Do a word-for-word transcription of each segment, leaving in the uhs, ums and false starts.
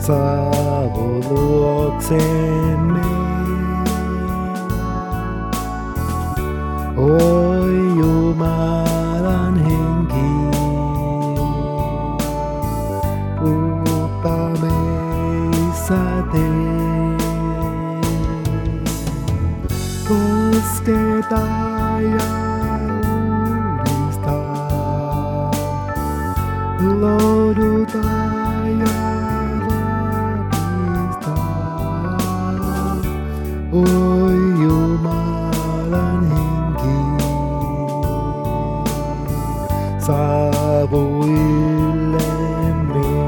saavu luoksemme. Oi Jumalan henki, uutta meissä tee. Kosketa ja uudista, lohduta ja vahvista. Oi Jumalan henki, saavu yllemme.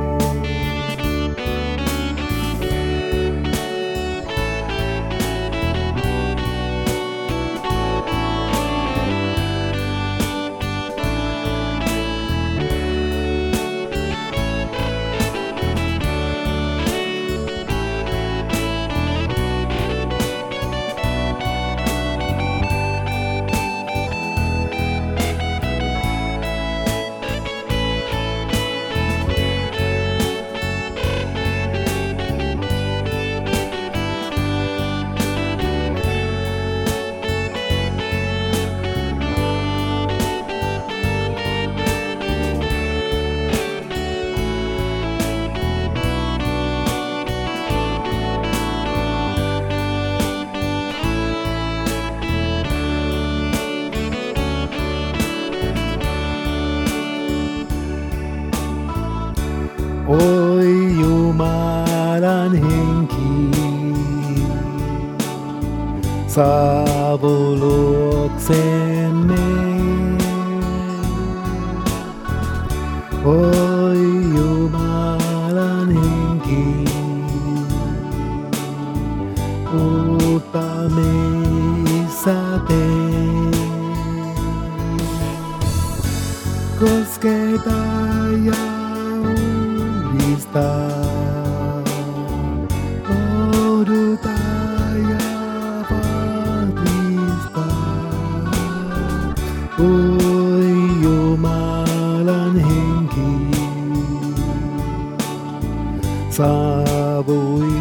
Oi Jumalan henki, saavu luoksemme. Oi Jumalan henki, uutta meissä tee. Kosketa ja lohduta ja vahvista. Oi Jumalan henki, saavui